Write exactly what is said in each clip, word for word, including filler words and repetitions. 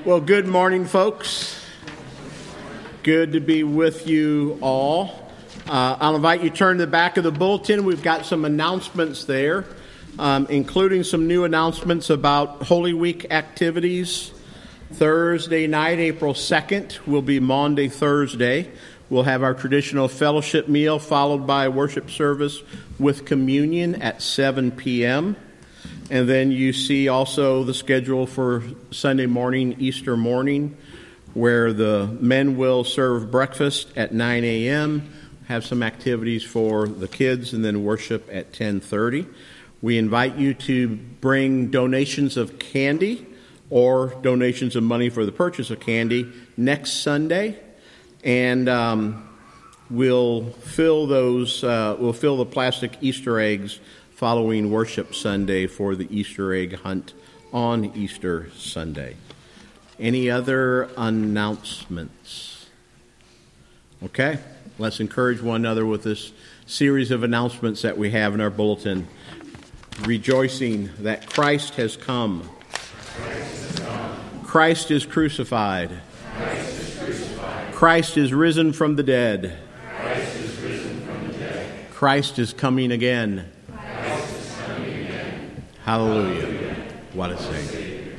Well, good morning, folks. Good to be with you all. Uh, I'll invite you to turn to the back of the bulletin. We've got some announcements there, um, including some new announcements about Holy Week activities. Thursday night, April second, will be Maundy Thursday. We'll have our traditional fellowship meal followed by a worship service with communion at seven p.m. And then you see also the schedule for Sunday morning, Easter morning, where the men will serve breakfast at nine a.m., have some activities for the kids, and then worship at ten thirty. We invite you to bring donations of candy or donations of money for the purchase of candy next Sunday, and um, we'll fill those. Uh, we'll fill the plastic Easter eggs following worship Sunday for the Easter egg hunt on Easter Sunday. Any other announcements? Okay, let's encourage one another with this series of announcements that we have in our bulletin. Rejoicing that Christ has come. Christ, has come. Christ is crucified. Christ is crucified. Christ is risen from the dead. Christ is risen from the dead. Christ is coming again. Christ is coming again. Hallelujah. Hallelujah. What a Savior.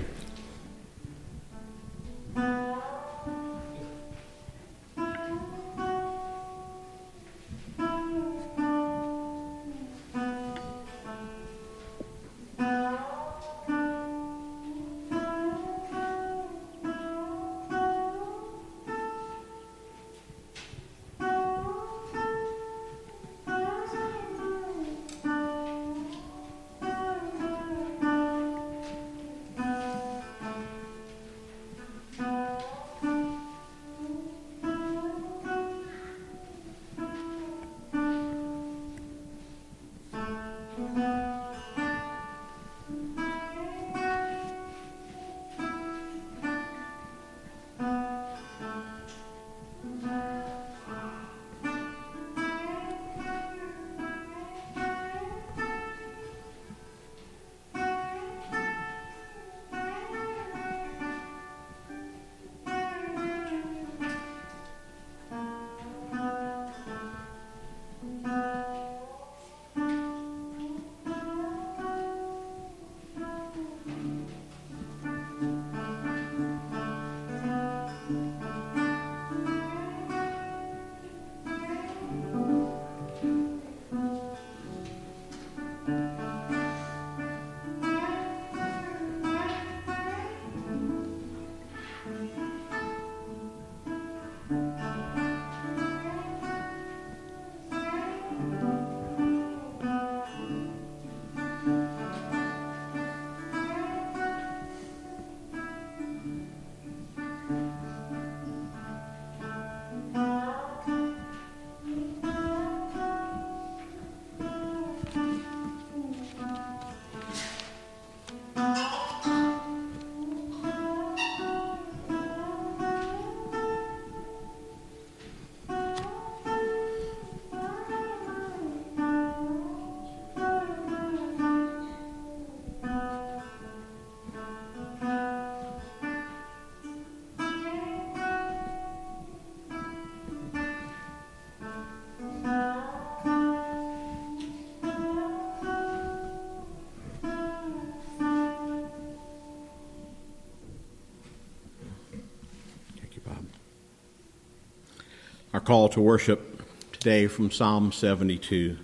Our call to worship today from Psalm seventy-two.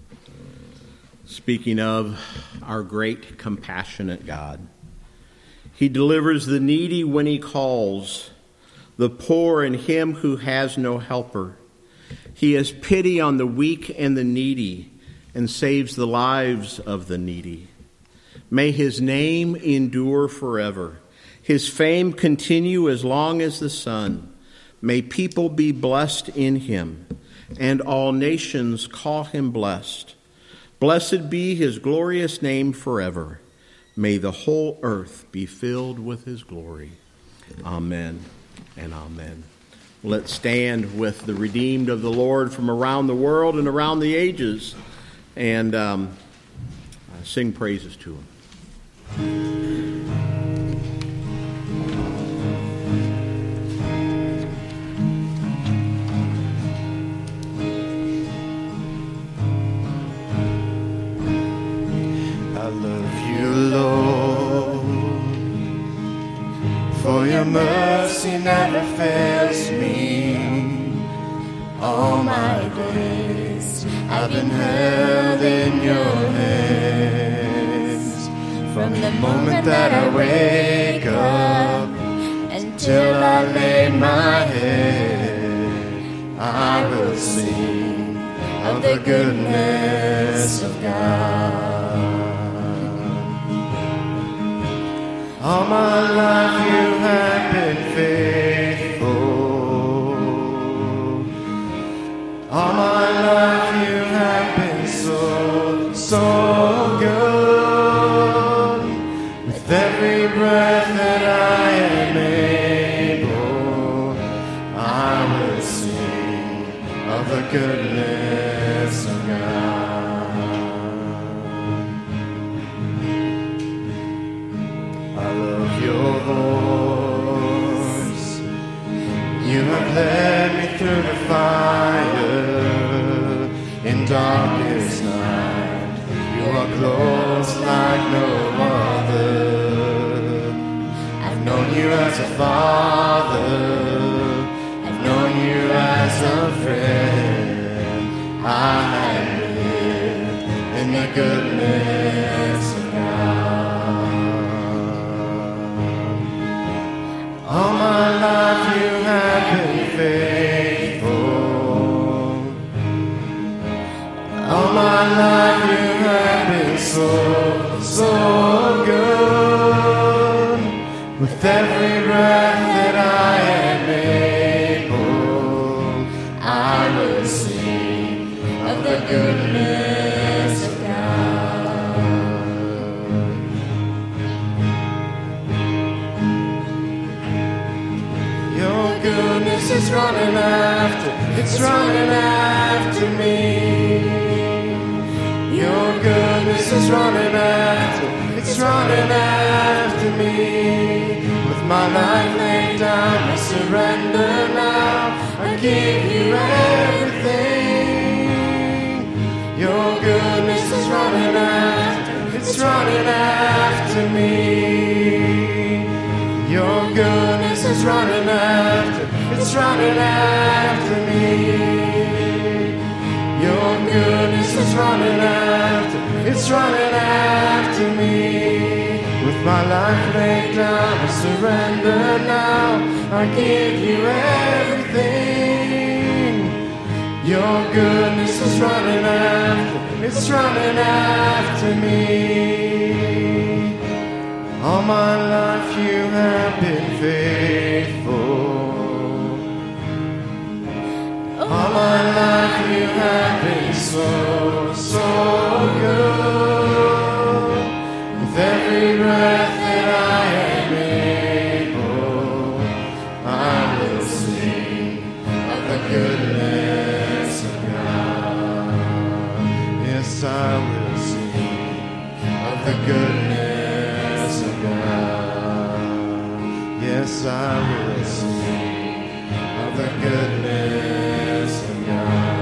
Speaking of our great compassionate God. He delivers the needy when he calls, the poor and him who has no helper. He has pity on the weak and the needy and saves the lives of the needy. May his name endure forever. His fame continue as long as the sun. May people be blessed in him, and all nations call him blessed. Blessed be his glorious name forever. May the whole earth be filled with his glory. Amen and amen. Let's stand with the redeemed of the Lord from around the world and around the ages and um, sing praises to him. For your mercy never fails me. All my days I've been held in your hands. From the moment that I wake up until I lay my head, I will sing of the goodness of God. All my life you have been faithful. All my life you have been so, so good. With every breath that I am able, I will sing of the goodness of God. I love your voice. You have led me through the fire in darkest night. You are close like no other. I've known you as a father. I've known you as a friend. I have lived in the goodness of God. All my life you have been faithful. All my life you have been so, so good. With every breath that I am able, I will sing of the goodness of God. Your goodness is running after, it's running after me. Your goodness is running after, it's running after me. With my life laid down, I surrender now. I give you everything. Your goodness is running after, it's running after me. Your goodness is running after, it's running after me. Your goodness is running after, it's running after me. With my life laid down, I surrender now. I give you everything. Your goodness is running after, it's running after me. All my life you have been faithful. All my life you have been so, so good. With every breath that I am able, I will sing of the goodness of God. Yes, I will sing of the goodness of God. Yes, I will sing of the goodness of God.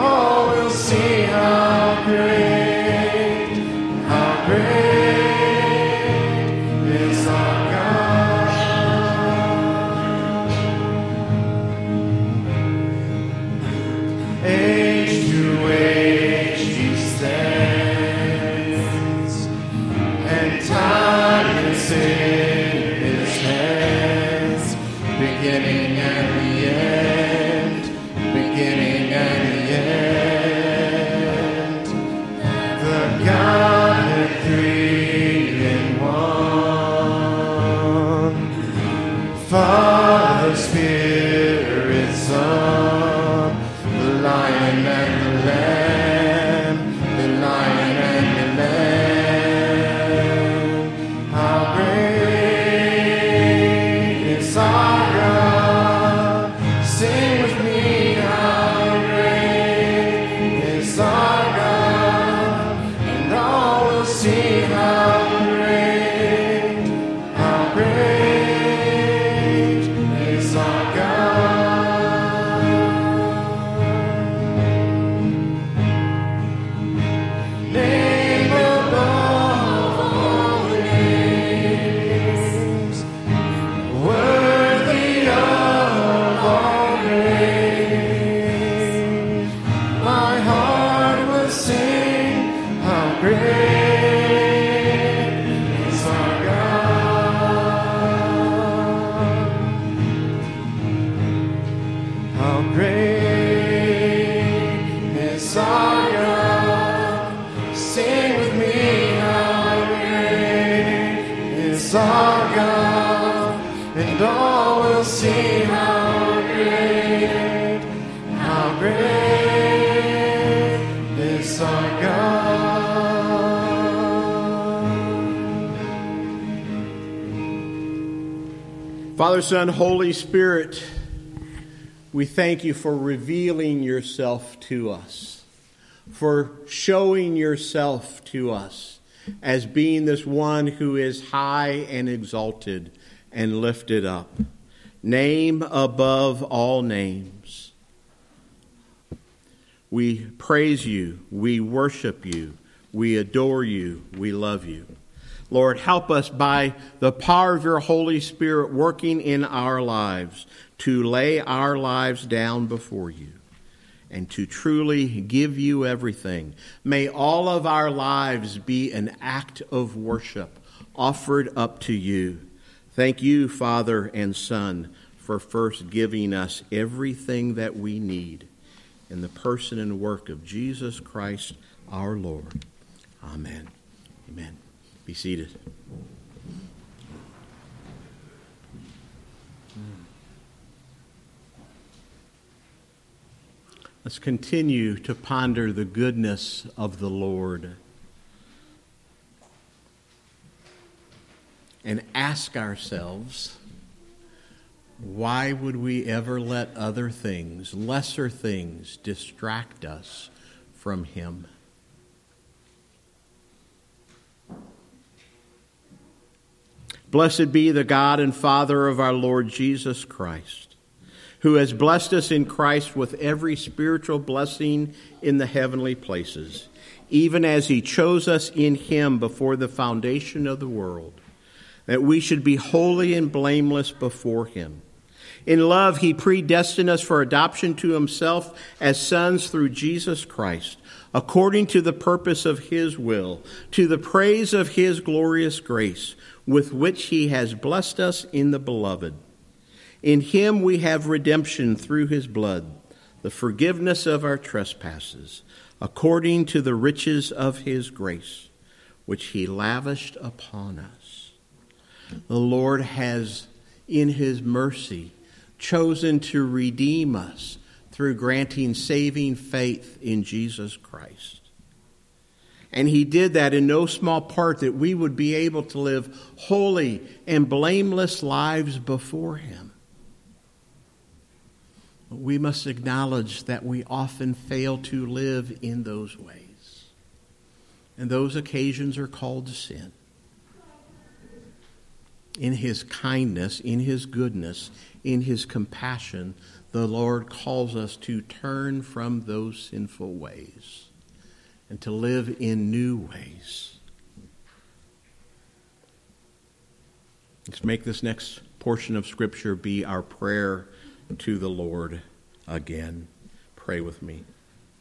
Great, how great in his hands, beginning and the end, beginning and the end. The Godhead three in one. Father, Spirit, Son, the Lion and the Lamb, the Lion and the Lamb. How great is our God? Sing with me, how great is our God? And all will see how great, how great is our God. Name above all names, worthy of all praise. My heart will sing, how great is our God. How great is our God. Sing with me, how great is our God. And all will see how great, how great is our God. Father, Son, Holy Spirit, we thank you for revealing yourself to us, for showing yourself to us as being this one who is high and exalted and lifted up. Name above all names. We praise you, we worship you, we adore you, we love you. Lord, help us by the power of your Holy Spirit working in our lives to lay our lives down before you and to truly give you everything. May all of our lives be an act of worship offered up to you. Thank you, Father and Son, for first giving us everything that we need in the person and work of Jesus Christ our Lord. Amen. Amen. Be seated. Let's continue to ponder the goodness of the Lord and ask ourselves, why would we ever let other things, lesser things, distract us from Him? Blessed be the God and Father of our Lord Jesus Christ, who has blessed us in Christ with every spiritual blessing in the heavenly places, even as He chose us in Him before the foundation of the world, that we should be holy and blameless before Him. In love, He predestined us for adoption to Himself as sons through Jesus Christ, according to the purpose of His will, to the praise of His glorious grace, with which He has blessed us in the Beloved. In Him we have redemption through His blood, the forgiveness of our trespasses, according to the riches of His grace, which He lavished upon us. The Lord has, in His mercy, chosen to redeem us through granting saving faith in Jesus Christ. And He did that in no small part that we would be able to live holy and blameless lives before Him. We must acknowledge that we often fail to live in those ways. And those occasions are called sin. In His kindness, in His goodness, in His compassion, the Lord calls us to turn from those sinful ways and to live in new ways. Let's make this next portion of Scripture be our prayer to the Lord again. Pray with me.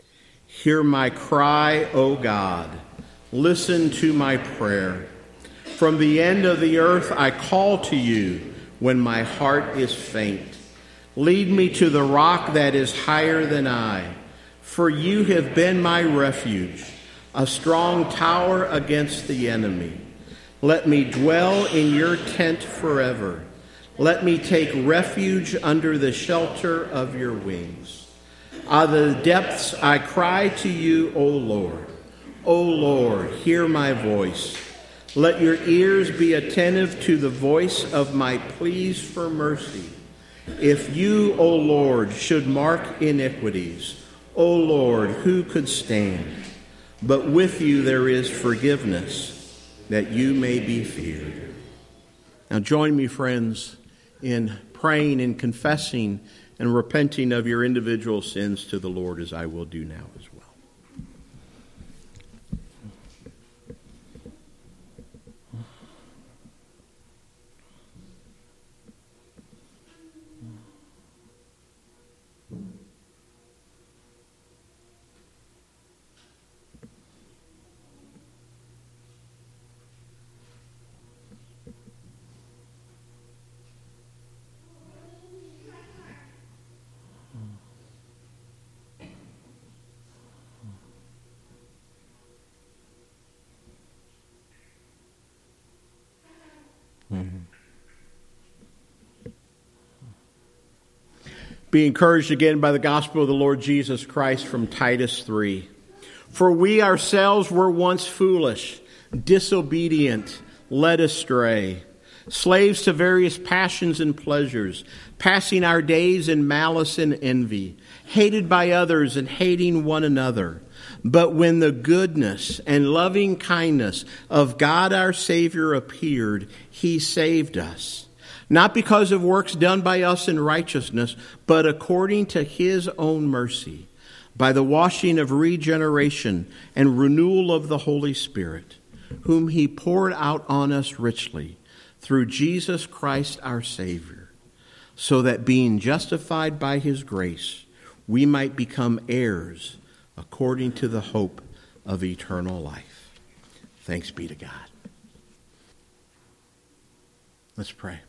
Hear my cry, O God. Listen to my prayer. From the end of the earth I call to you when my heart is faint. Lead me to the rock that is higher than I, for you have been my refuge, a strong tower against the enemy. Let me dwell in your tent forever. Let me take refuge under the shelter of your wings. Out of the depths I cry to you, O Lord. O Lord, hear my voice. Let your ears be attentive to the voice of my pleas for mercy. If you, O Lord, should mark iniquities, O Lord, who could stand? But with you there is forgiveness, that you may be feared. Now join me, friends, in praying and confessing and repenting of your individual sins to the Lord, as I will do now as well. Mm-hmm. Be encouraged again by the gospel of the Lord Jesus Christ from Titus three. For we ourselves were once foolish, disobedient, led astray, slaves to various passions and pleasures, passing our days in malice and envy, hated by others and hating one another. But when the goodness and loving kindness of God our Savior appeared, he saved us, not because of works done by us in righteousness, but according to his own mercy, by the washing of regeneration and renewal of the Holy Spirit, whom he poured out on us richly through Jesus Christ our Savior, so that being justified by his grace, we might become heirs according to the hope of eternal life. Thanks be to God. Let's pray.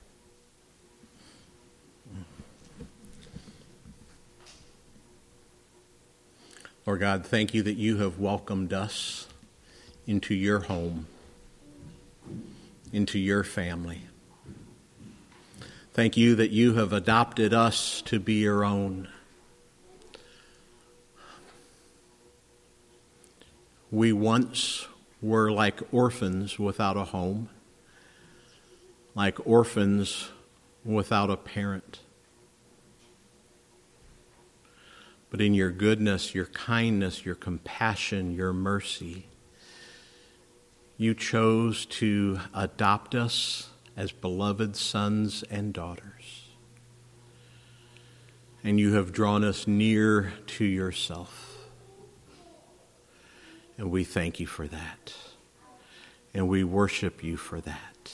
Lord God, thank you that you have welcomed us into your home, into your family. Thank you that you have adopted us to be your own. We once were like orphans without a home, like orphans without a parent. But in your goodness, your kindness, your compassion, your mercy, you chose to adopt us as beloved sons and daughters. And you have drawn us near to yourself. And we thank you for that. And we worship you for that.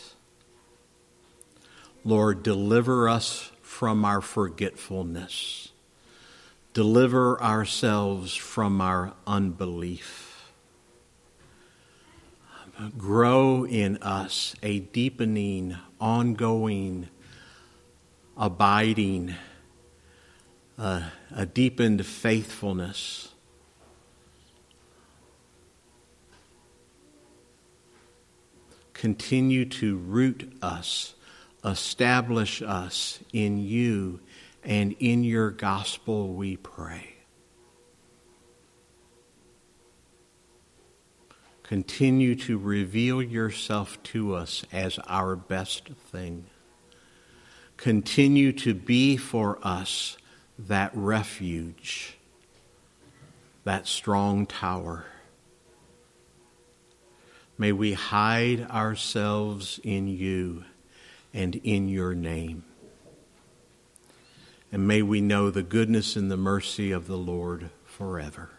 Lord, deliver us from our forgetfulness. Deliver ourselves from our unbelief. Grow in us a deepening, ongoing, abiding, uh, a deepened faithfulness. Continue to root us, establish us in you and in your gospel, we pray. Continue to reveal yourself to us as our best thing. Continue to be for us that refuge, that strong tower. May we hide ourselves in you and in your name. And may we know the goodness and the mercy of the Lord forever.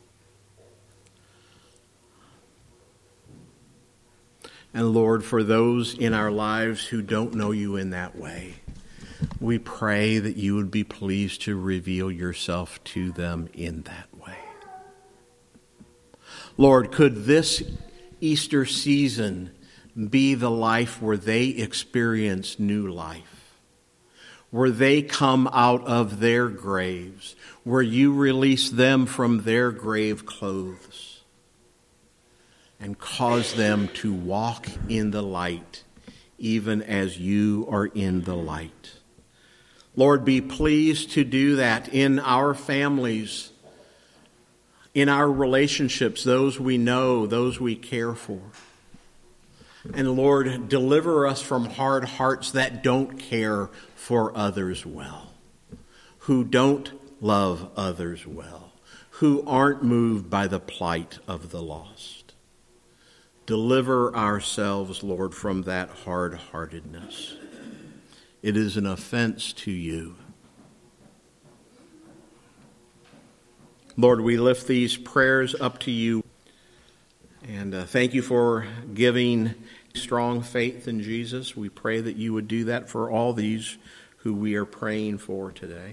And Lord, for those in our lives who don't know you in that way, we pray that you would be pleased to reveal yourself to them in that way. Lord, could this Easter season be the life where they experience new life, where they come out of their graves, where you release them from their grave clothes and cause them to walk in the light, even as you are in the light. Lord, be pleased to do that in our families, in our relationships, those we know, those we care for. And Lord, deliver us from hard hearts that don't care for others well, who don't love others well, who aren't moved by the plight of the lost. Deliver ourselves, Lord, from that hard-heartedness. It is an offense to you. Lord, we lift these prayers up to you. And uh, thank you for giving strong faith in Jesus. We pray that you would do that for all these who we are praying for today.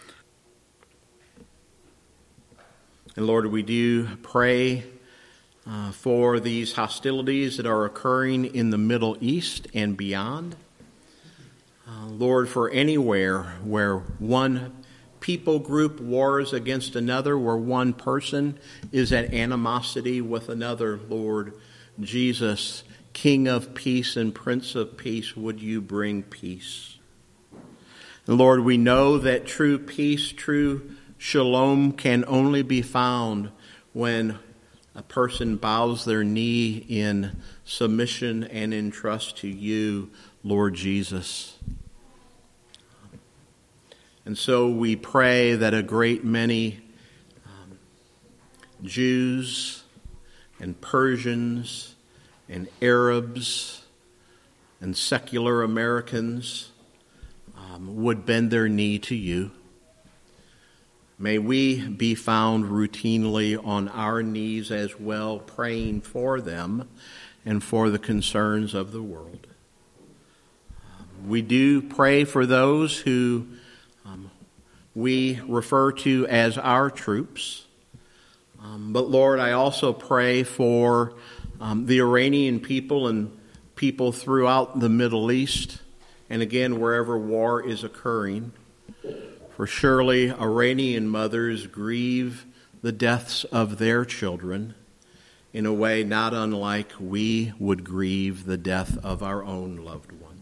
And Lord, we do pray uh, for these hostilities that are occurring in the Middle East and beyond. Uh, Lord, for anywhere where one people group wars against another, where one person is at animosity with another, Lord Jesus, King of peace and Prince of peace, would you bring peace? And Lord, we know that true peace, true shalom can only be found when a person bows their knee in submission and in trust to you, Lord Jesus. And so we pray that a great many um, Jews and Persians and Arabs and secular Americans um, would bend their knee to you. May we be found routinely on our knees as well, praying for them and for the concerns of the world. Um, we do pray for those who Um, we refer to as our troops. Um, but Lord, I also pray for um, the Iranian people and people throughout the Middle East, and again, wherever war is occurring. For surely Iranian mothers grieve the deaths of their children in a way not unlike we would grieve the death of our own loved ones.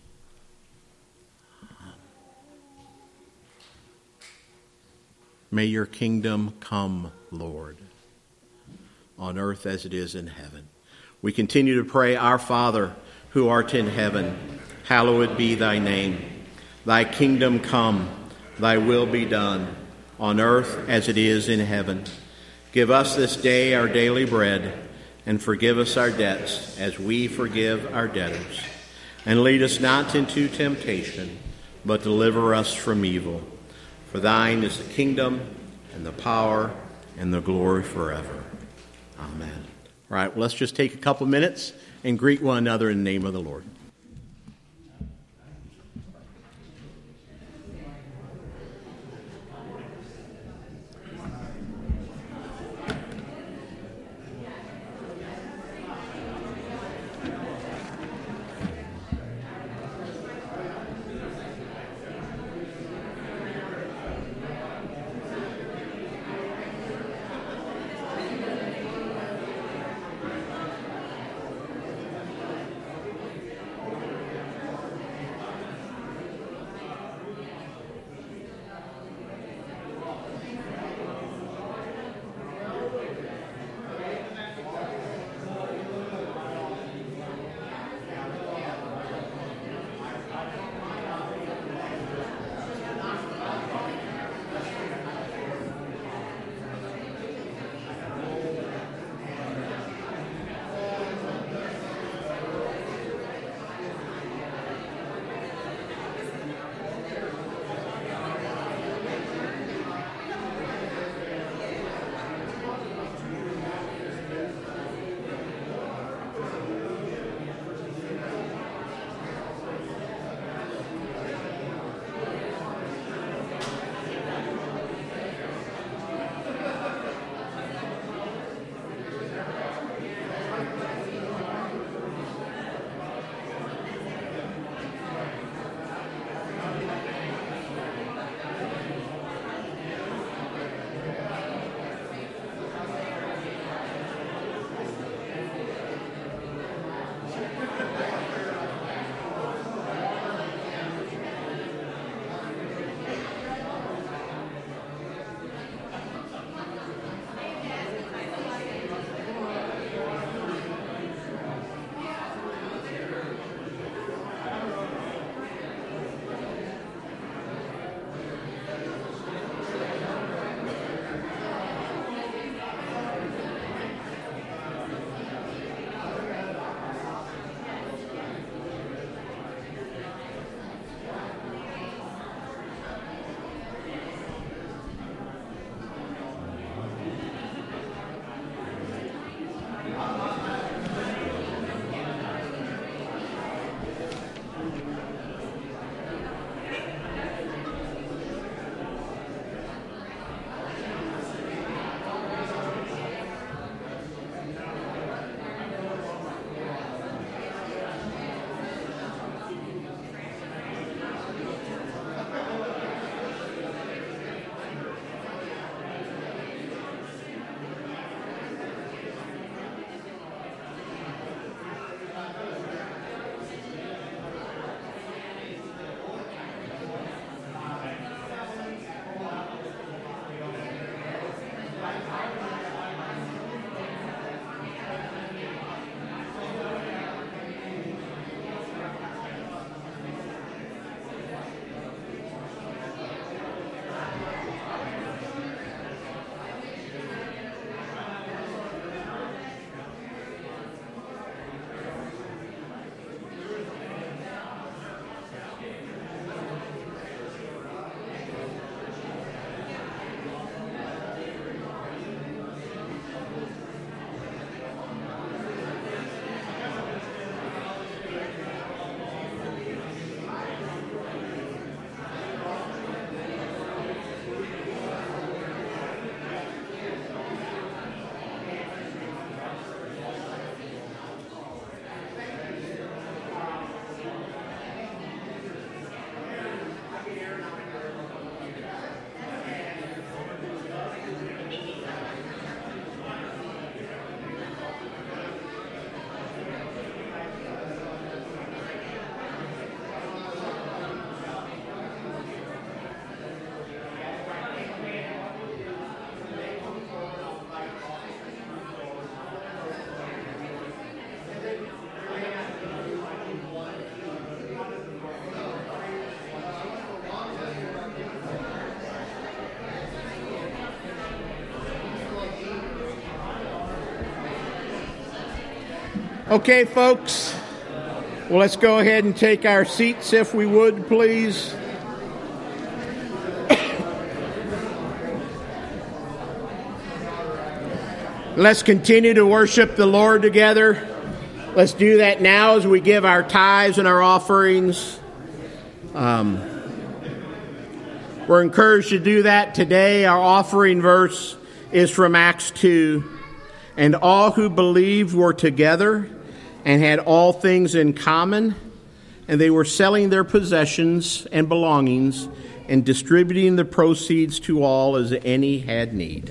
May your kingdom come, Lord, on earth as it is in heaven. We continue to pray, Our Father, who art in heaven, hallowed be thy name. Thy kingdom come, thy will be done, on earth as it is in heaven. Give us this day our daily bread, and forgive us our debts as we forgive our debtors. And lead us not into temptation, but deliver us from evil. For thine is the kingdom, and the power, and the glory forever. Amen. All right, well, let's just take a couple minutes and greet one another in the name of the Lord. Okay, folks, well, let's go ahead and take our seats, if we would, please. Let's continue to worship the Lord together. Let's do that now as we give our tithes and our offerings. Um, we're encouraged to do that today. Our offering verse is from Acts two. And all who believed were together and had all things in common, and they were selling their possessions and belongings and distributing the proceeds to all as any had need.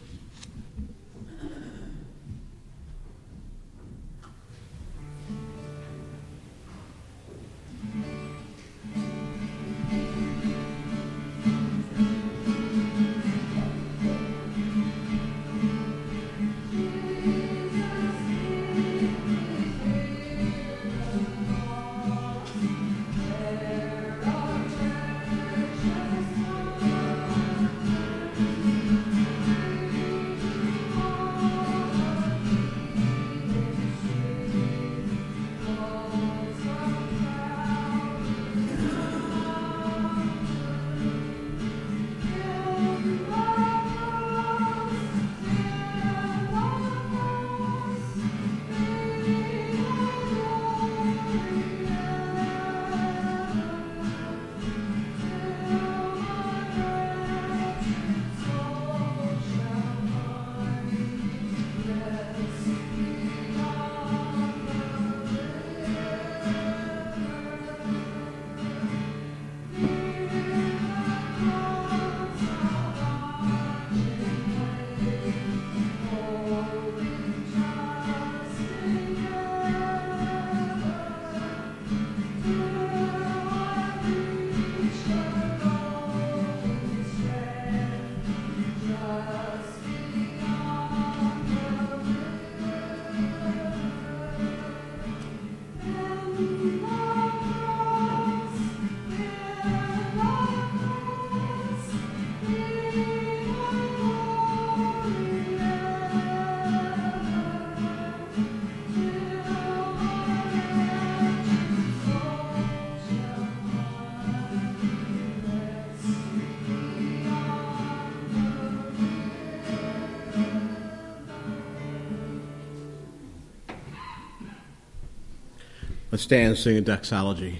Let's stand and sing a doxology.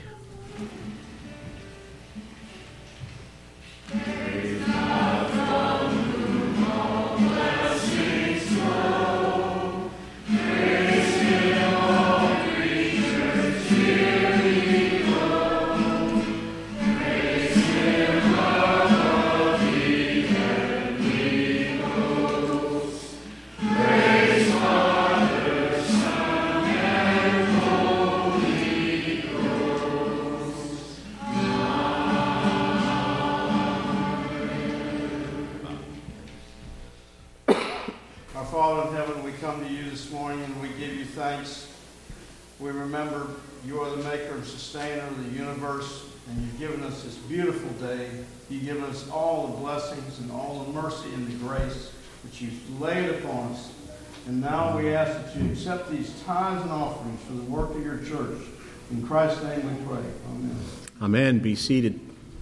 You've laid upon us. And now we ask that you accept these tithes and offerings for the work of your church. In Christ's name we pray. Amen. Amen. Be seated.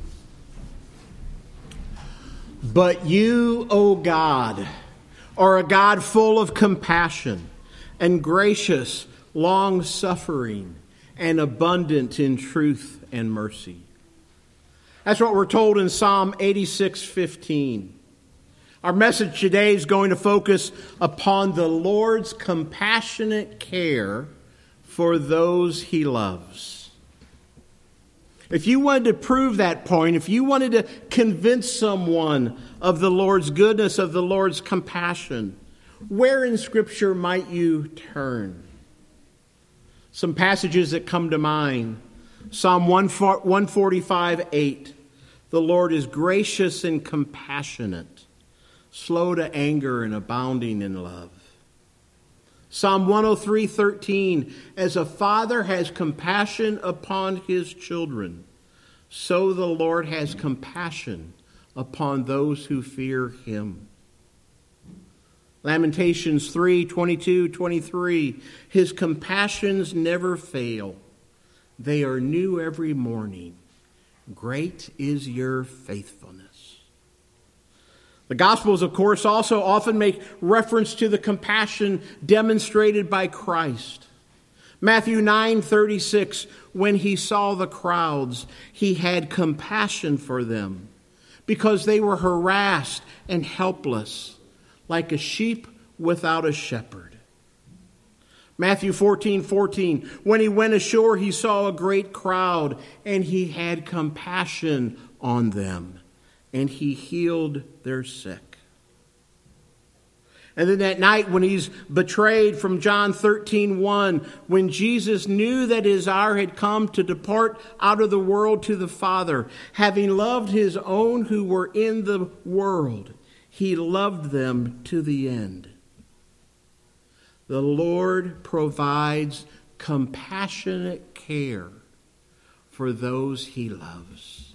But you, O God, are a God full of compassion and gracious, long-suffering, and abundant in truth and mercy. That's what we're told in Psalm eighty-six fifteen. Our message today is going to focus upon the Lord's compassionate care for those he loves. If you wanted to prove that point, if you wanted to convince someone of the Lord's goodness, of the Lord's compassion, where in Scripture might you turn? Some passages that come to mind. Psalm one forty-five eight. The Lord is gracious and compassionate, slow to anger and abounding in love. Psalm one oh three thirteen, as a father has compassion upon his children, so the Lord has compassion upon those who fear him. Lamentations three, twenty-two, twenty-three. His compassions never fail. They are new every morning. Great is your faithfulness. The Gospels, of course, also often make reference to the compassion demonstrated by Christ. Matthew nine thirty-six, when he saw the crowds, he had compassion for them because they were harassed and helpless, like a sheep without a shepherd. Matthew fourteen fourteen, when he went ashore, he saw a great crowd, and he had compassion on them, and he healed their sick. And then that night when he's betrayed, from John thirteen one, when Jesus knew that his hour had come to depart out of the world to the Father, having loved his own who were in the world, he loved them to the end. The Lord provides compassionate care for those he loves.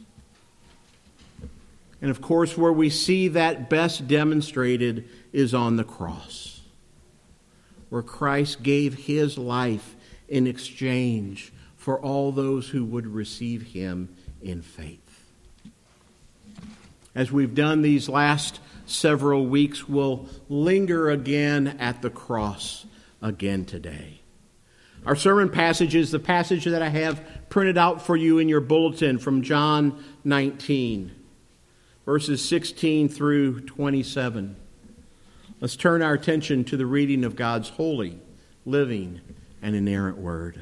And of course, where we see that best demonstrated is on the cross, where Christ gave his life in exchange for all those who would receive him in faith. As we've done these last several weeks, we'll linger again at the cross again today. Our sermon passage is the passage that I have printed out for you in your bulletin from John nineteen, verses sixteen through twenty-seven. Let's turn our attention to the reading of God's holy, living, and inerrant word.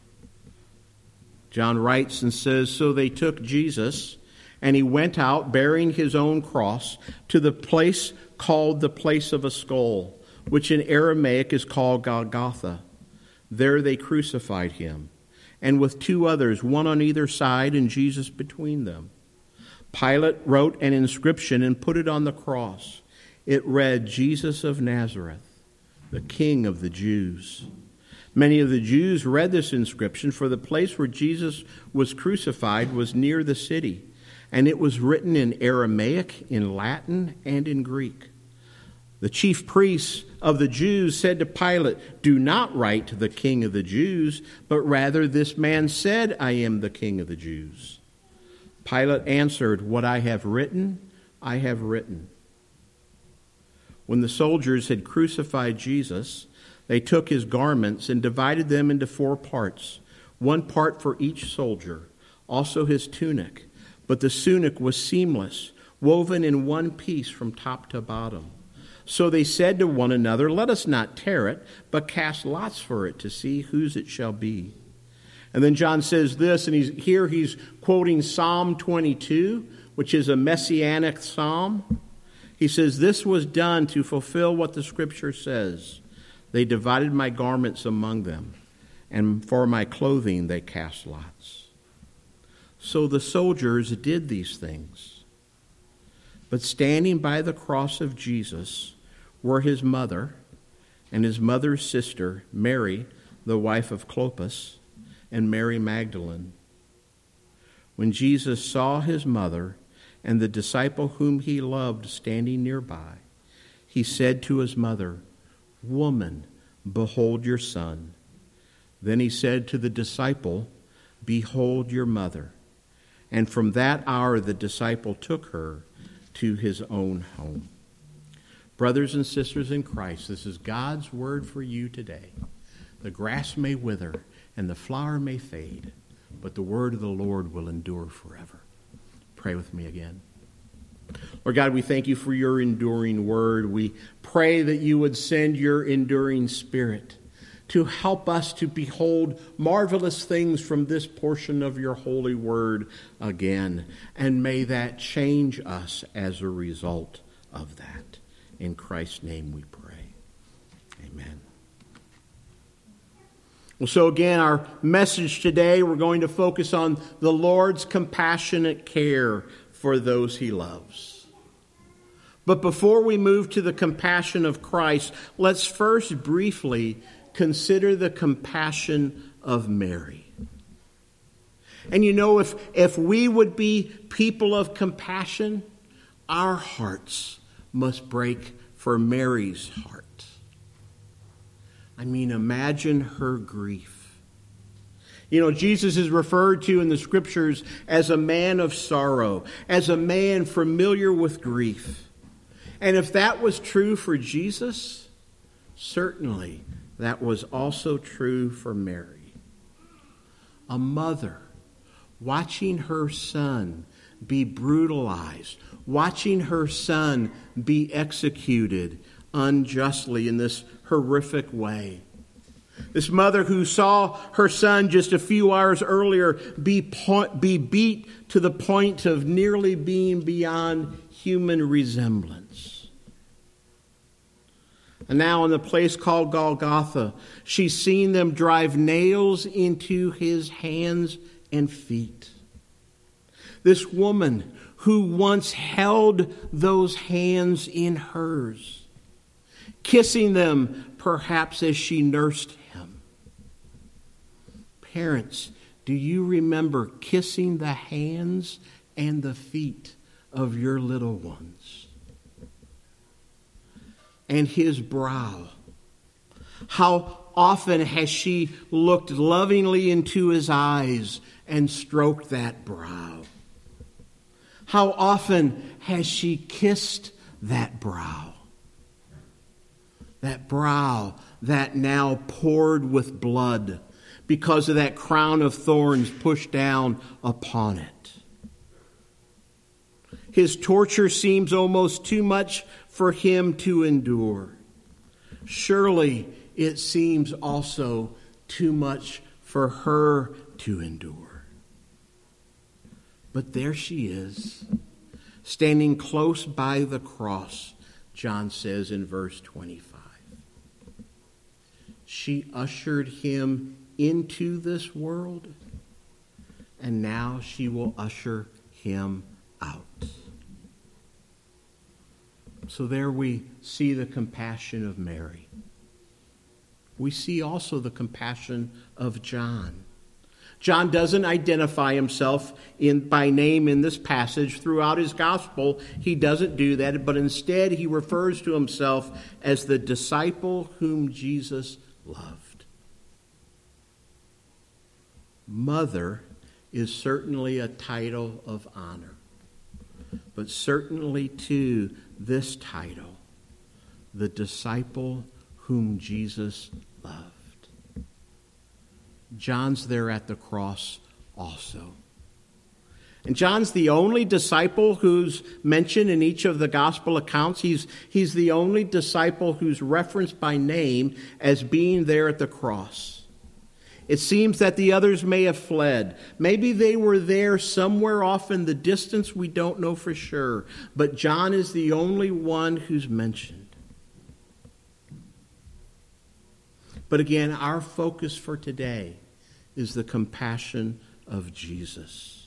John writes and says, "So they took Jesus, and he went out bearing his own cross to the place called the place of a skull, which in Aramaic is called Golgotha. There they crucified him, and with two others, one on either side and Jesus between them. Pilate wrote an inscription and put it on the cross. It read, 'Jesus of Nazareth, the King of the Jews.' Many of the Jews read this inscription, for the place where Jesus was crucified was near the city, and it was written in Aramaic, in Latin, and in Greek. The chief priests of the Jews said to Pilate, 'Do not write the King of the Jews, but rather this man said, I am the King of the Jews.' Pilate answered, 'What I have written, I have written.' When the soldiers had crucified Jesus, they took his garments and divided them into four parts, one part for each soldier, also his tunic. But the tunic was seamless, woven in one piece from top to bottom. So they said to one another, 'Let us not tear it, but cast lots for it to see whose it shall be.'" And then John says this, and he's, here he's quoting Psalm twenty-two, which is a messianic psalm. He says, "This was done to fulfill what the scripture says. They divided my garments among them, and for my clothing they cast lots." So the soldiers did these things. But standing by the cross of Jesus were his mother and his mother's sister, Mary, the wife of Clopas, and Mary Magdalene. When Jesus saw his mother and the disciple whom he loved standing nearby, he said to his mother, "Woman, behold your son." Then he said to the disciple, "Behold your mother." And from that hour the disciple took her to his own home. Brothers and sisters in Christ, this is God's word for you today. The grass may wither and the flower may fade, but the word of the Lord will endure forever. Pray with me again. Lord God, we thank you for your enduring word. We pray that you would send your enduring spirit to help us to behold marvelous things from this portion of your holy word again. And may that change us as a result of that. In Christ's name we pray. Amen. Well, so again, our message today, we're going to focus on the Lord's compassionate care for those he loves. But before we move to the compassion of Christ, let's first briefly consider the compassion of Mary. And you know, if, if we would be people of compassion, our hearts must break for Mary's heart. I mean, imagine her grief. You know, Jesus is referred to in the Scriptures as a man of sorrow, as a man familiar with grief. And if that was true for Jesus, certainly that was also true for Mary. A mother watching her son be brutalized, watching her son be executed unjustly in this horrific way. This mother who saw her son just a few hours earlier be, point, be beat to the point of nearly being beyond human resemblance. And now in the place called Golgotha, she's seen them drive nails into his hands and feet. This woman who once held those hands in hers, kissing them perhaps as she nursed him. Parents, do you remember kissing the hands and the feet of your little ones? And his brow. How often has she looked lovingly into his eyes and stroked that brow? How often has she kissed that brow? That brow that now poured with blood because of that crown of thorns pushed down upon it. His torture seems almost too much for him to endure. Surely it seems also too much for her to endure. But there she is, standing close by the cross, John says in verse twenty-five. She ushered him into this world, and now she will usher him out. So there we see the compassion of Mary. We see also the compassion of John. John doesn't identify himself in, by name in this passage. Throughout his gospel, he doesn't do that, but instead he refers to himself as the disciple whom Jesus loved. Mother is certainly a title of honor, but certainly too this title, the disciple whom Jesus loved. John's there at the cross also. And John's the only disciple who's mentioned in each of the gospel accounts. He's, he's the only disciple who's referenced by name as being there at the cross. It seems that the others may have fled. Maybe they were there somewhere off in the distance. We don't know for sure. But John is the only one who's mentioned. But again, our focus for today is the compassion of Jesus.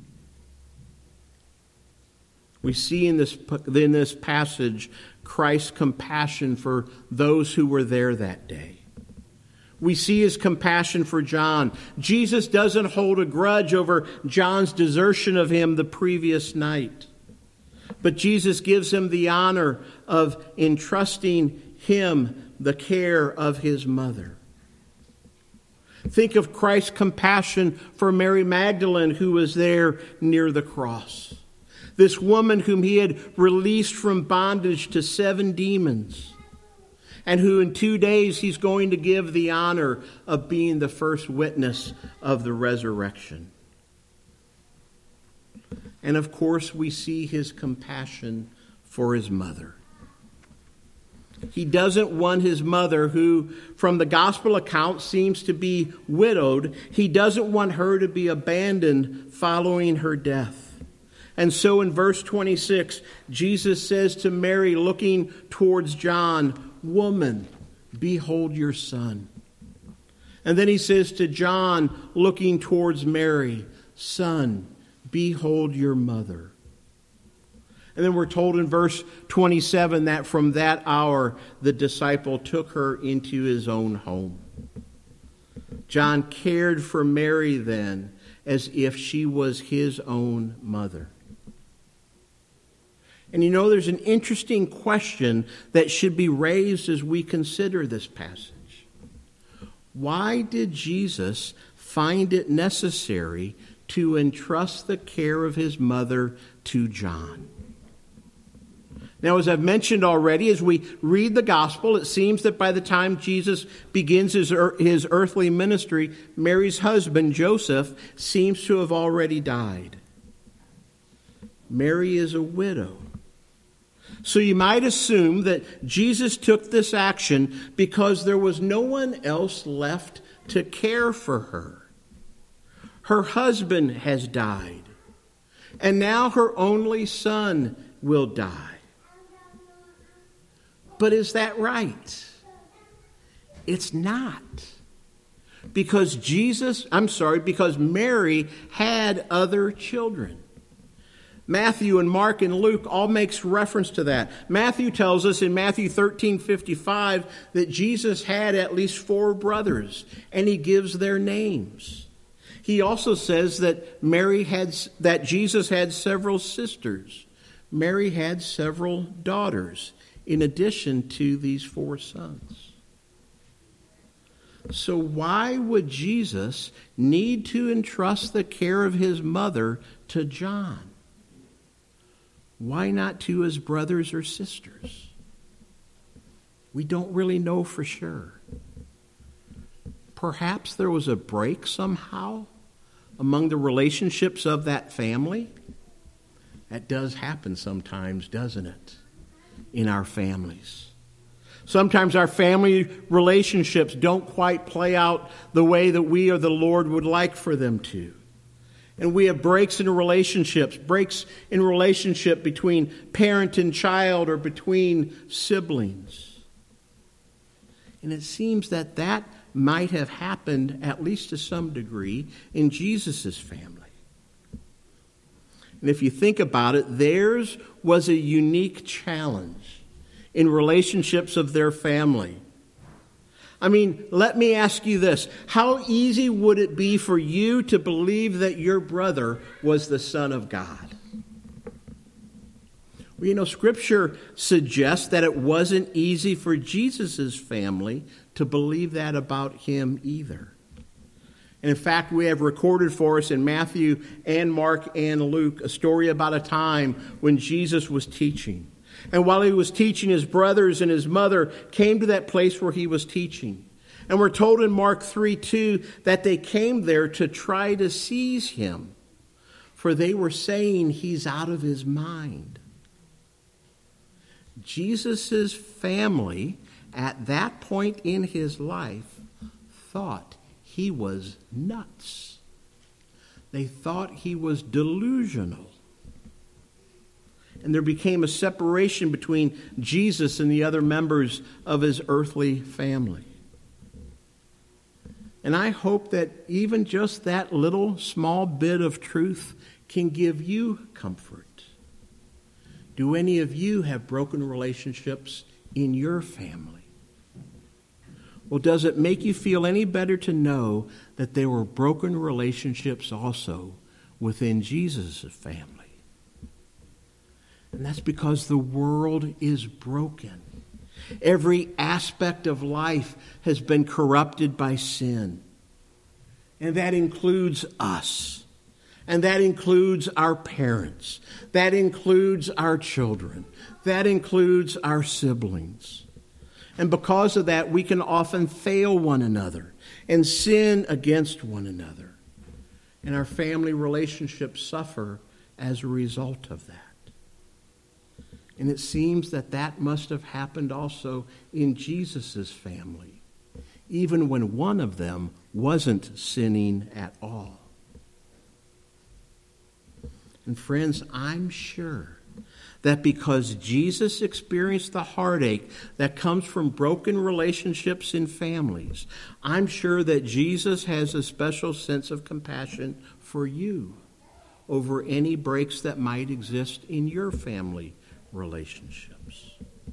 We see in this, in this passage Christ's compassion for those who were there that day. We see his compassion for John. Jesus doesn't hold a grudge over John's desertion of him the previous night. But Jesus gives him the honor of entrusting him the care of his mother. Think of Christ's compassion for Mary Magdalene, who was there near the cross. This woman whom he had released from bondage to seven demons, and who in two days he's going to give the honor of being the first witness of the resurrection. And of course, we see his compassion for his mother. He doesn't want his mother, who from the gospel account seems to be widowed, he doesn't want her to be abandoned following her death. And so in verse twenty-six, Jesus says to Mary, looking towards John, "Woman, behold your son." And then he says to John, looking towards Mary, "Son, behold your mother." And then we're told in verse twenty-seven that from that hour the disciple took her into his own home. John cared for Mary then as if she was his own mother. And you know, there's an interesting question that should be raised as we consider this passage. Why did Jesus find it necessary to entrust the care of his mother to John? Now, as I've mentioned already, as we read the gospel, it seems that by the time Jesus begins his, his earthly ministry, Mary's husband, Joseph, seems to have already died. Mary is a widow. So you might assume that Jesus took this action because there was no one else left to care for her. Her husband has died, and now her only son will die. But is that right? It's not. Because Jesus, I'm sorry, because Mary had other children. Matthew and Mark and Luke all makes reference to that. Matthew tells us in Matthew thirteen fifty-five that Jesus had at least four brothers, and he gives their names. He also says that Mary had that Jesus had several sisters. Mary had several daughters, in addition to these four sons. So why would Jesus need to entrust the care of his mother to John? Why not to his brothers or sisters? We don't really know for sure. Perhaps there was a break somehow among the relationships of that family. That does happen sometimes, doesn't it? In our families. Sometimes our family relationships don't quite play out the way that we or the Lord would like for them to. And we have breaks in relationships, breaks in relationship between parent and child or between siblings. And it seems that that might have happened, at least to some degree, in Jesus' family. And if you think about it, theirs was a unique challenge in relationships of their family. I mean, let me ask you this. How easy would it be for you to believe that your brother was the Son of God? Well, you know, Scripture suggests that it wasn't easy for Jesus' family to believe that about him either. And in fact, we have recorded for us in Matthew and Mark and Luke a story about a time when Jesus was teaching. And while he was teaching, his brothers and his mother came to that place where he was teaching. And we're told in Mark three two that they came there to try to seize him, for they were saying he's out of his mind. Jesus' family, at that point in his life, thought he was nuts. They thought he was delusional. And there became a separation between Jesus and the other members of his earthly family. And I hope that even just that little small bit of truth can give you comfort. Do any of you have broken relationships in your family? Well, does it make you feel any better to know that there were broken relationships also within Jesus' family? And that's because the world is broken. Every aspect of life has been corrupted by sin. And that includes us. And that includes our parents. That includes our children. That includes our siblings. And because of that, we can often fail one another and sin against one another. And our family relationships suffer as a result of that. And it seems that that must have happened also in Jesus' family, even when one of them wasn't sinning at all. And friends, I'm sure that because Jesus experienced the heartache that comes from broken relationships in families, I'm sure that Jesus has a special sense of compassion for you over any breaks that might exist in your family relationships.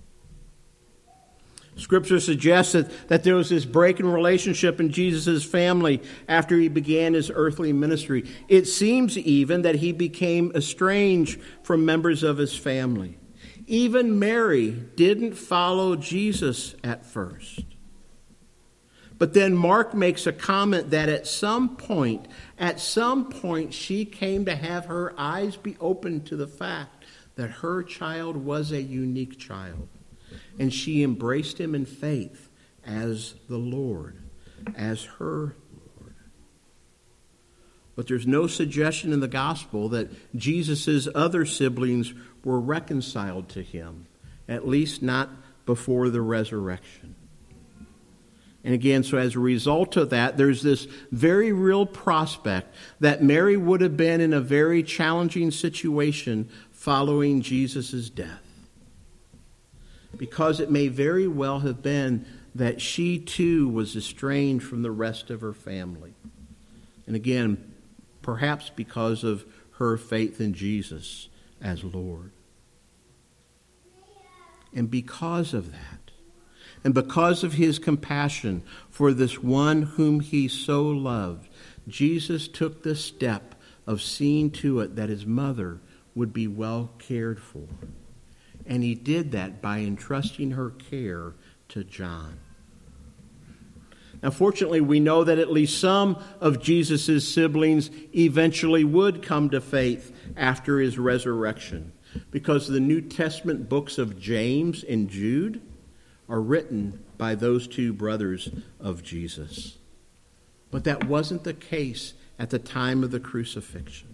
Scripture suggests that, that there was this break in relationship in Jesus' family after he began his earthly ministry. It seems even that he became estranged from members of his family. Even Mary didn't follow Jesus at first. But then Mark makes a comment that at some point, at some point, she came to have her eyes be opened to the fact that her child was a unique child. And she embraced him in faith as the Lord, as her Lord. But there's no suggestion in the gospel that Jesus' other siblings were reconciled to him, at least not before the resurrection. And again, so as a result of that, there's this very real prospect that Mary would have been in a very challenging situation following Jesus' death. Because it may very well have been that she too was estranged from the rest of her family. And again, perhaps because of her faith in Jesus as Lord. And because of that, and because of his compassion for this one whom he so loved, Jesus took the step of seeing to it that his mother would be well cared for. And he did that by entrusting her care to John. Now, fortunately, we know that at least some of Jesus' siblings eventually would come to faith after his resurrection, because the New Testament books of James and Jude are written by those two brothers of Jesus. But that wasn't the case at the time of the crucifixion.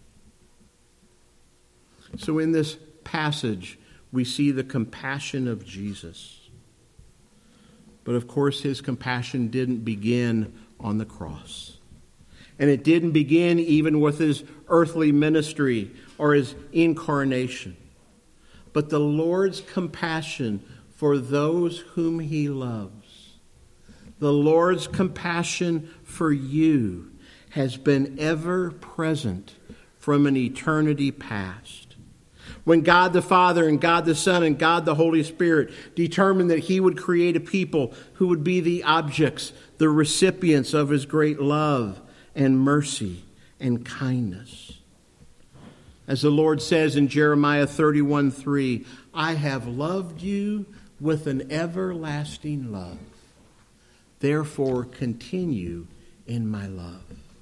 So in this passage, we see the compassion of Jesus. But of course, his compassion didn't begin on the cross. And it didn't begin even with his earthly ministry or his incarnation. But the Lord's compassion for those whom he loves, the Lord's compassion for you, has been ever present from an eternity past. When God the Father and God the Son and God the Holy Spirit determined that he would create a people who would be the objects, the recipients of his great love and mercy and kindness. As the Lord says in Jeremiah thirty-one three, I have loved you with an everlasting love. Therefore, continue in my love.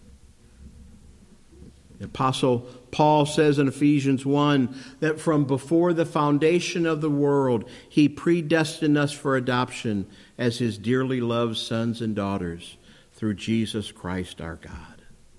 The Apostle Paul says in Ephesians one that from before the foundation of the world, he predestined us for adoption as his dearly loved sons and daughters through Jesus Christ our God.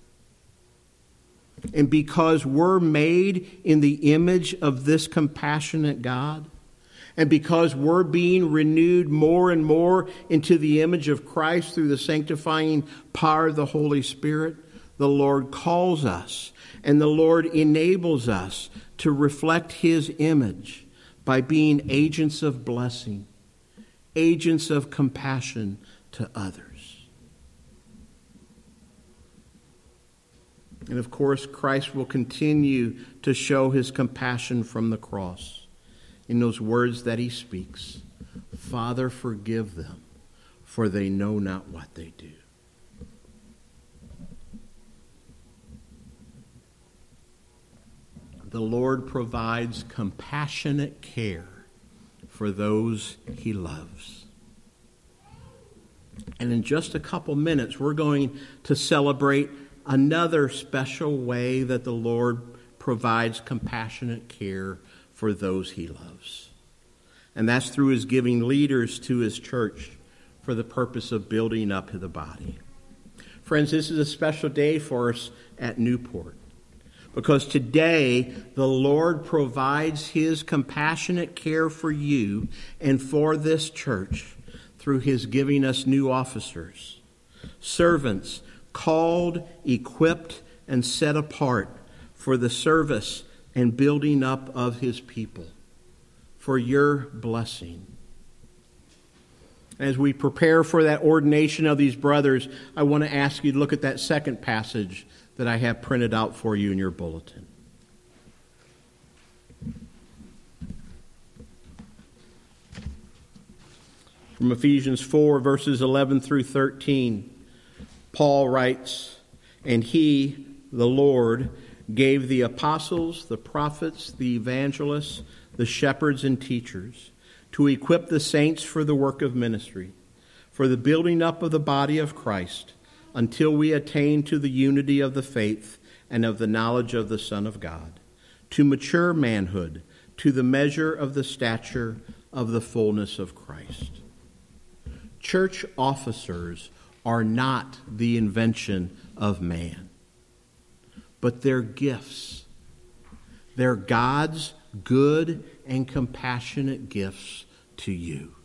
And because we're made in the image of this compassionate God, and because we're being renewed more and more into the image of Christ through the sanctifying power of the Holy Spirit, the Lord calls us and the Lord enables us to reflect his image by being agents of blessing, agents of compassion to others. And of course, Christ will continue to show his compassion from the cross in those words that he speaks. Father, forgive them, for they know not what they do. The Lord provides compassionate care for those he loves. And in just a couple minutes, we're going to celebrate another special way that the Lord provides compassionate care for those he loves. And that's through his giving leaders to his church for the purpose of building up the body. Friends, this is a special day for us at Newport, because today the Lord provides his compassionate care for you and for this church through his giving us new officers, servants called, equipped, and set apart for the service and building up of his people, for your blessing. As we prepare for that ordination of these brothers, I want to ask you to look at that second passage that I have printed out for you in your bulletin. From Ephesians four, verses eleven through thirteen, Paul writes, "And he, the Lord, gave the apostles, the prophets, the evangelists, the shepherds and teachers, to equip the saints for the work of ministry, for the building up of the body of Christ, until we attain to the unity of the faith and of the knowledge of the Son of God, to mature manhood, to the measure of the stature of the fullness of Christ. Church officers are not the invention of man, but they're gifts. They're God's good and compassionate gifts to you.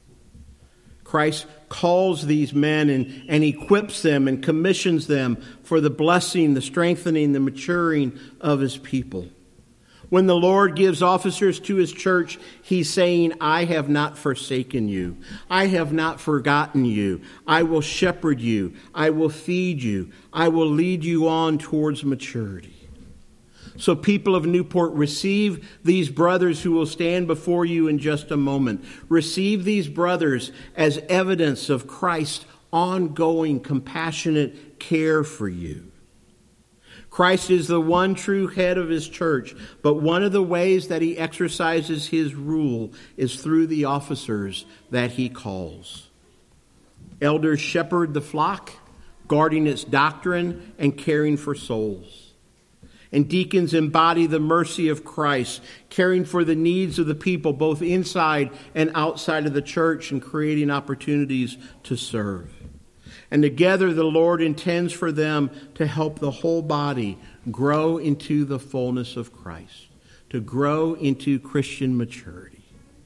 Christ calls these men and, and equips them and commissions them for the blessing, the strengthening, the maturing of his people. When the Lord gives officers to his church, he's saying, I have not forsaken you. I have not forgotten you. I will shepherd you. I will feed you. I will lead you on towards maturity. So people of Newport, receive these brothers who will stand before you in just a moment. Receive these brothers as evidence of Christ's ongoing, compassionate care for you. Christ is the one true head of his church, but one of the ways that he exercises his rule is through the officers that he calls. Elders shepherd the flock, guarding its doctrine and caring for souls. And deacons embody the mercy of Christ, caring for the needs of the people both inside and outside of the church and creating opportunities to serve. And together the Lord intends for them to help the whole body grow into the fullness of Christ, to grow into Christian maturity.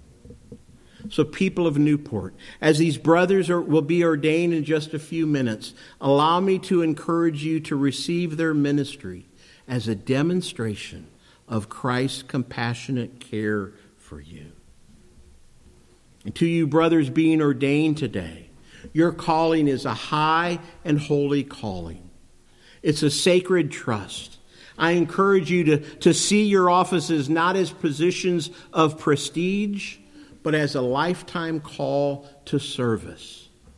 So people of Newport, as these brothers are, will be ordained in just a few minutes, allow me to encourage you to receive their ministry as a demonstration of Christ's compassionate care for you. And to you brothers being ordained today, your calling is a high and holy calling. It's a sacred trust. I encourage you to, to see your offices not as positions of prestige, but as a lifetime call to service.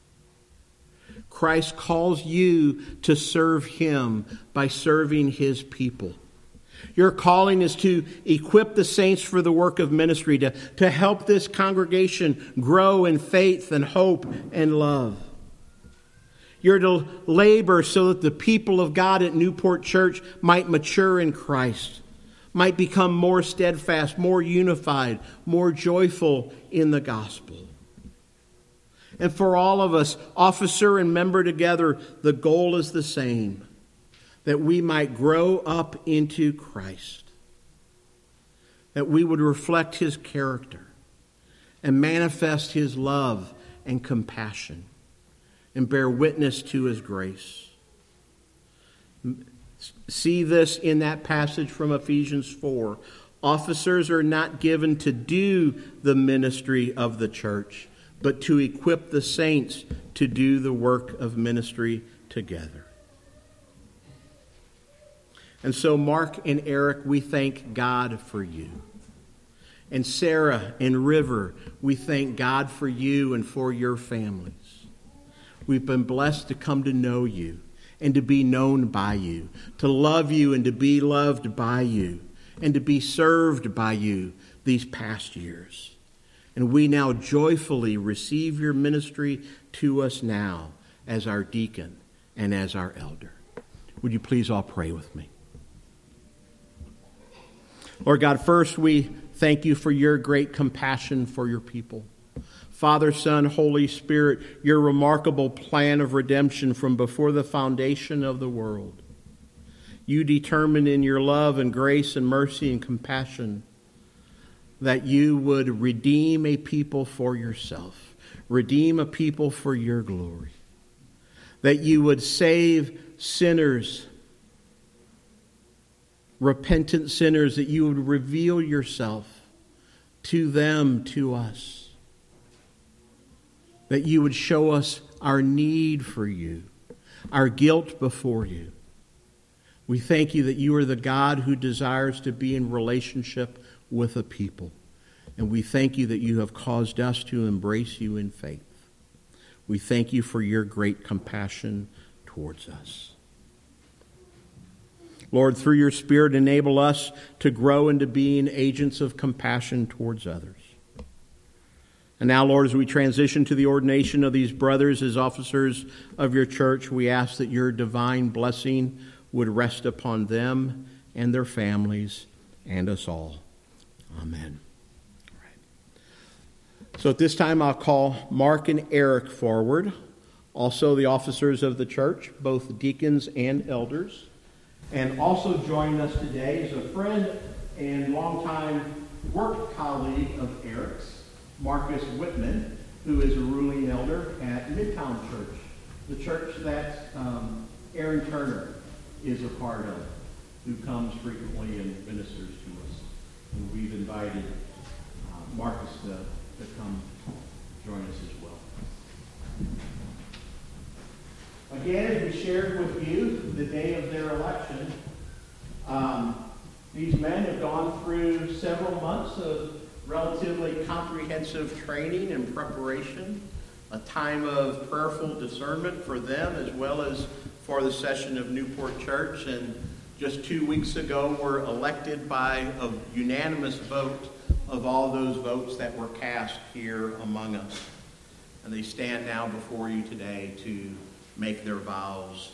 Christ calls you to serve him by serving his people. Your calling is to equip the saints for the work of ministry, to, to help this congregation grow in faith and hope and love. You're to labor so that the people of God at Newport Church might mature in Christ, might become more steadfast, more unified, more joyful in the gospel. And for all of us, officer and member together, the goal is the same, that we might grow up into Christ, that we would reflect his character and manifest his love and compassion and bear witness to his grace. See this in that passage from Ephesians four. Officers are not given to do the ministry of the church, but to equip the saints to do the work of ministry together. And so Mark and Eric, we thank God for you. And Sarah and River, we thank God for you and for your families. We've been blessed to come to know you and to be known by you, to love you and to be loved by you, and to be served by you these past years. And we now joyfully receive your ministry to us now as our deacon and as our elder. Would you please all pray with me? Lord God, first we thank you for your great compassion for your people. Father, Son, Holy Spirit, your remarkable plan of redemption from before the foundation of the world. You determined in your love and grace and mercy and compassion that you would redeem a people for yourself, redeem a people for your glory, that you would save sinners, repentant sinners, that you would reveal yourself to them, to us, that you would show us our need for you, our guilt before you. We thank you that you are the God who desires to be in relationship with a people. And we thank you that you have caused us to embrace you in faith. We thank you for your great compassion towards us. Lord, through your Spirit, enable us to grow into being agents of compassion towards others. And now, Lord, as we transition to the ordination of these brothers as officers of your church, we ask that your divine blessing would rest upon them and their families and us all. Amen. All right. So at this time, I'll call Mark and Eric forward, also the officers of the church, both deacons and elders. And also joining us today is a friend and longtime work colleague of Eric's, Marcus Whitman, who is a ruling elder at Midtown Church, the church that um, Aaron Turner is a part of, who comes frequently and ministers to us. And we've invited uh, Marcus to, to come join us as well. Again, as we shared with you the day of their election, um, these men have gone through several months of relatively comprehensive training and preparation, a time of prayerful discernment for them as well as for the session of Newport Church. And just two weeks ago were elected by a unanimous vote of all those votes that were cast here among us. And they stand now before you today to make their vows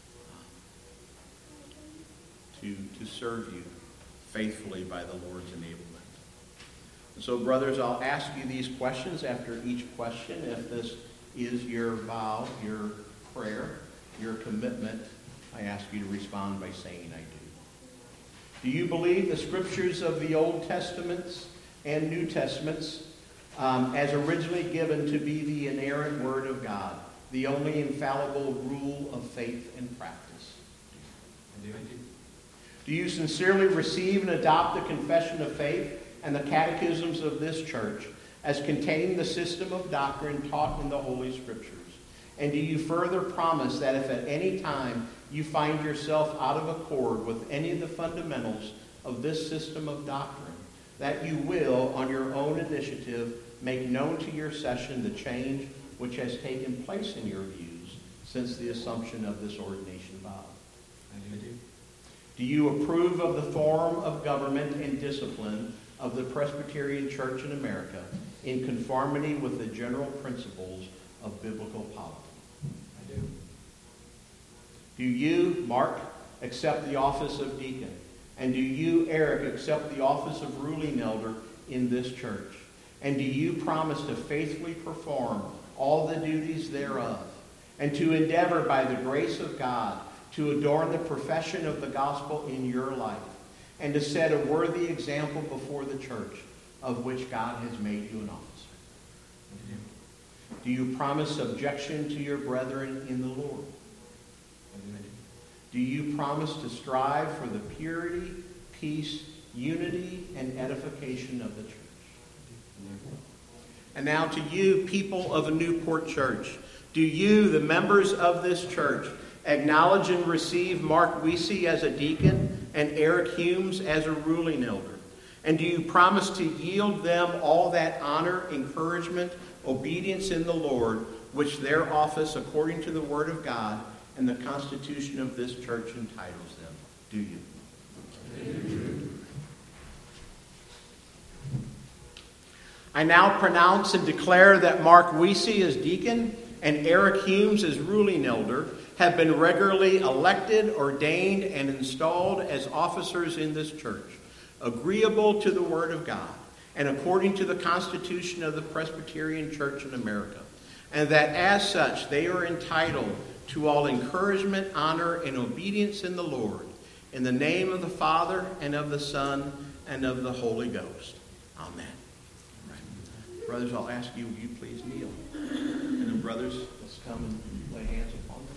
to, to serve you faithfully by the Lord's enablement. So, brothers, I'll ask you these questions after each question. If this is your vow, your prayer, your commitment, I ask you to respond by saying, I do. Do you believe the scriptures of the Old Testaments and New Testaments um, as originally given to be the inerrant Word of God, the only infallible rule of faith and practice? I do, I do. Do you sincerely receive and adopt the confession of faith and the catechisms of this church as containing the system of doctrine taught in the Holy Scriptures? And do you further promise that if at any time you find yourself out of accord with any of the fundamentals of this system of doctrine, that you will, on your own initiative, make known to your session the change which has taken place in your views since the assumption of this ordination vow? I do. Do you approve of the form of government and discipline of the Presbyterian Church in America in conformity with the general principles of biblical polity? I do. Do you, Mark, accept the office of deacon? And do you, Eric, accept the office of ruling elder in this church? And do you promise to faithfully perform all the duties thereof, and to endeavor by the grace of God to adorn the profession of the gospel in your life, and to set a worthy example before the church of which God has made you an officer? Do you promise subjection to your brethren in the Lord? Do you promise to strive for the purity, peace, unity, and edification of the church? And now to you, people of a Newport Church, do you, the members of this church, acknowledge and receive Mark Weesey as a deacon and Eric Humes as a ruling elder? And do you promise to yield them all that honor, encouragement, obedience in the Lord, which their office, according to the Word of God and the Constitution of this church, entitles them? Do you? Amen. I now pronounce and declare that Mark Weesey as deacon and Eric Humes as ruling elder have been regularly elected, ordained, and installed as officers in this church, agreeable to the Word of God, and according to the Constitution of the Presbyterian Church in America, and that as such they are entitled to all encouragement, honor, and obedience in the Lord, in the name of the Father, and of the Son, and of the Holy Ghost. Amen. Right. Brothers, I'll ask you, will you please kneel? And then brothers, let's come and lay hands upon them.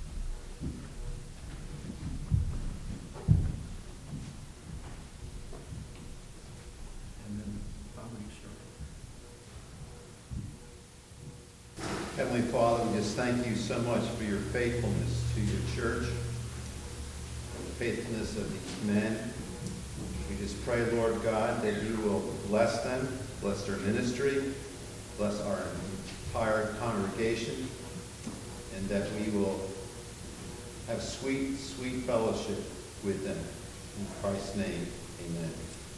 Heavenly Father, we just thank you so much for your faithfulness to your church, for the faithfulness of these men. We just pray, Lord God, that you will bless them, bless their ministry, bless our entire congregation, and that we will have sweet, sweet fellowship with them. In Christ's name, amen.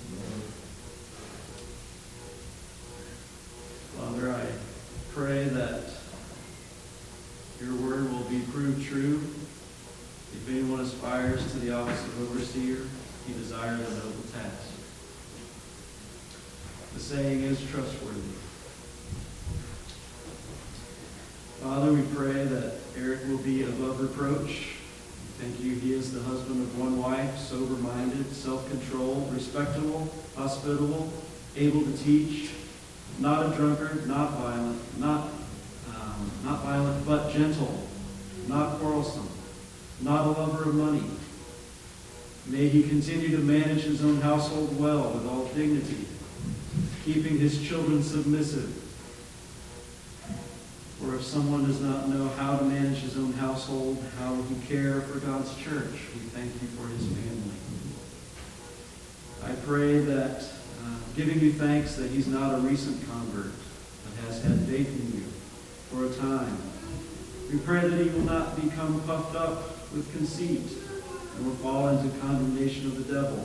Father, I pray that your word will be proved true. If anyone aspires to the office of overseer, he desires a noble task. The saying is trustworthy. Father, we pray that Eric will be above reproach. Thank you, he is the husband of one wife, sober-minded, self-controlled, respectable, hospitable, able to teach, not a drunkard, not violent, not um, not violent, but gentle, not quarrelsome, not a lover of money. May he continue to manage his own household well with all dignity, keeping his children submissive. For if someone does not know how to manage his own household, how will he care for God's church? We thank you for his family. I pray that, uh, giving you thanks that he's not a recent convert, but has had faith in you for a time. We pray that he will not become puffed up with conceit, nor fall into condemnation of the devil.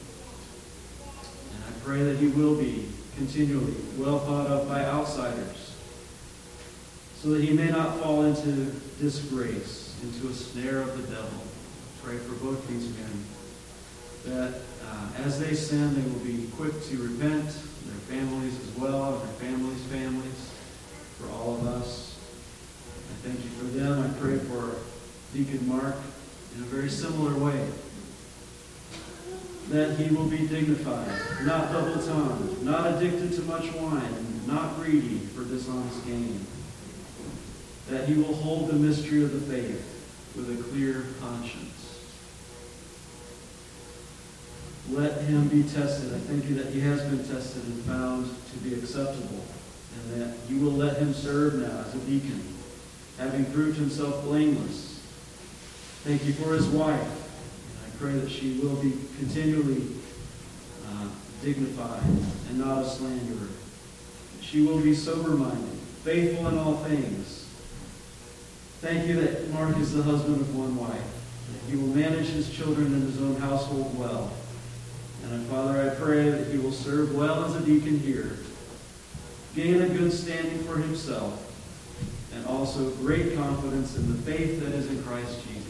And I pray that he will be continually well thought of by outsiders, so that he may not fall into disgrace, into a snare of the devil. Pray for both these men, that uh, as they sin, they will be quick to repent, their families as well, and their families' families, for all of us. I thank you for them. I pray for Deacon Mark in a very similar way, that he will be dignified, not double-tongued, not addicted to much wine, not greedy for dishonest gain, that he will hold the mystery of the faith with a clear conscience. Let him be tested. I thank you that he has been tested and found to be acceptable, and that you will let him serve now as a deacon, having proved himself blameless. Thank you for his wife. And I pray that she will be continually uh, dignified and not a slanderer. She will be sober-minded, faithful in all things. Thank you that Mark is the husband of one wife, that he will manage his children and his own household well. And Father, I pray that he will serve well as a deacon here, gain a good standing for himself, and also great confidence in the faith that is in Christ Jesus.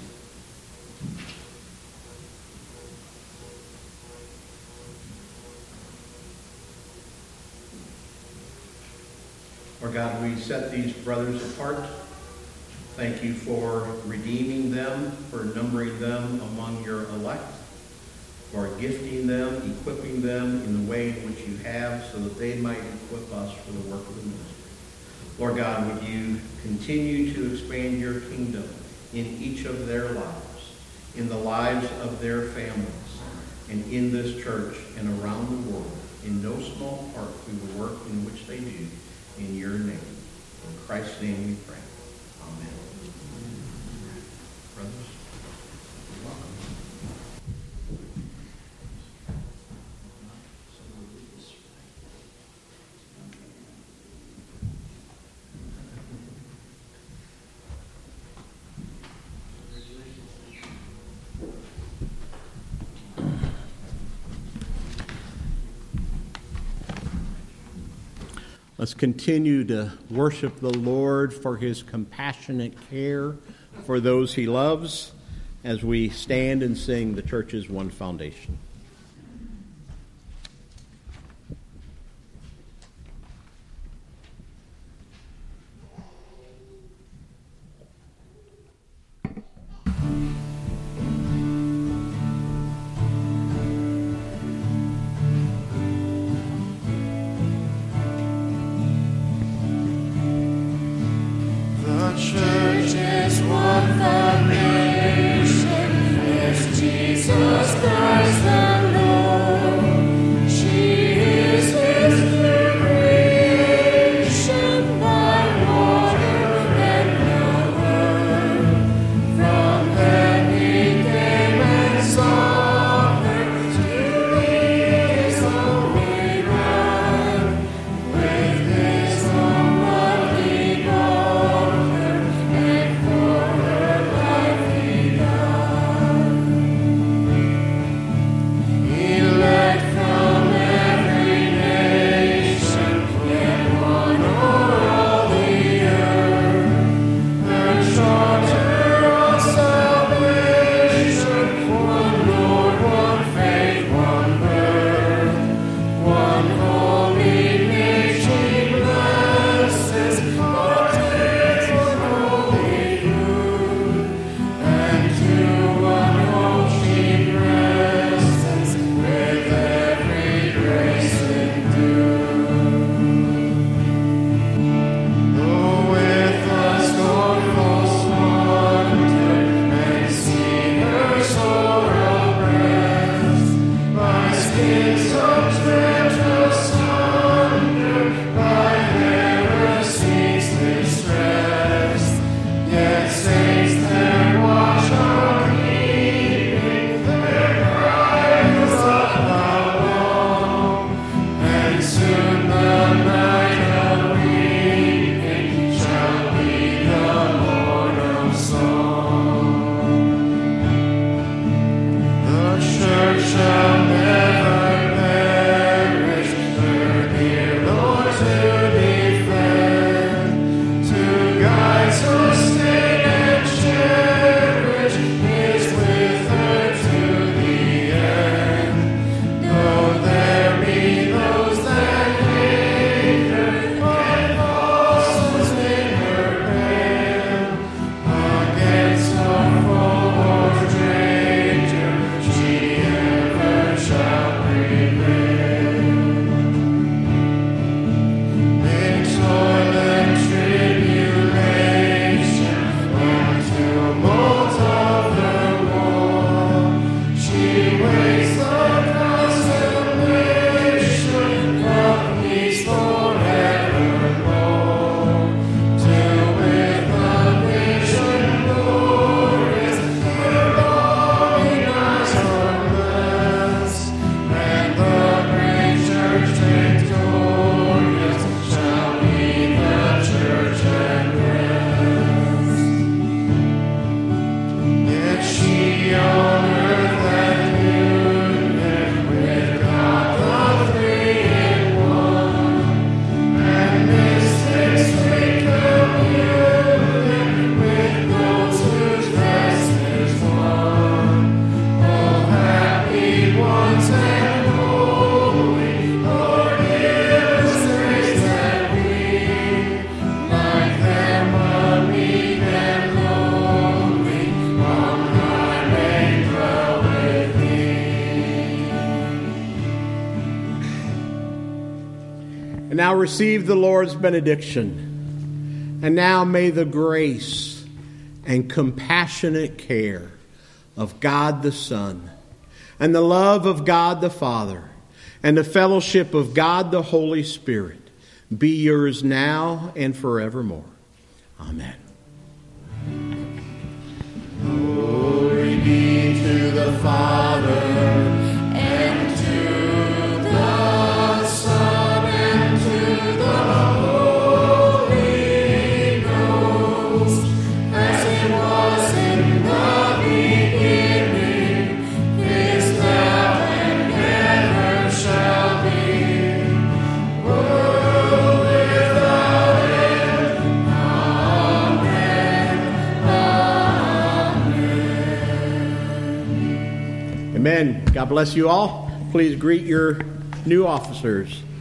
Lord God, we set these brothers apart. Thank you for redeeming them, for numbering them among your elect, for gifting them, equipping them in the way in which you have, so that they might equip us for the work of the ministry. Lord God, would you continue to expand your kingdom in each of their lives, in the lives of their families, and in this church and around the world, in no small part through the work in which they do, in your name. In Christ's name we pray. Amen. Brothers, you're welcome. Let's continue to worship the Lord for his compassionate care for those he loves as we stand and sing the church's one foundation. And now receive the Lord's benediction. And now may the grace and compassionate care of God the Son, and the love of God the Father, and the fellowship of God the Holy Spirit be yours now and forevermore. Amen. Glory be to the Father, and to the Son, and to the Holy Ghost, as it was in the beginning, is now, and ever shall be, world without end. Amen. Amen. God bless you all. Please greet your new officers.